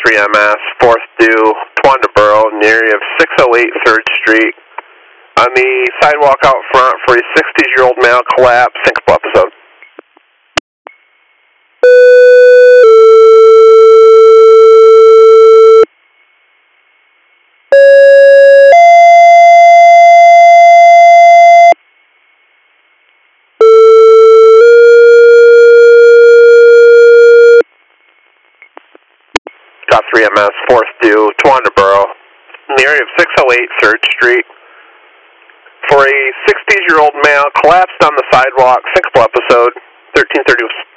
3MS, 4th due, Twandaboro, in the area of 608 3rd Street. On the sidewalk out front for a 60-year-old male collapse, syncopal episode. Got 3MS, 4th due, Twandaboro, in the area of 608 3rd Street. For a 60-year-old male collapsed on the sidewalk, syncopal episode, 1330.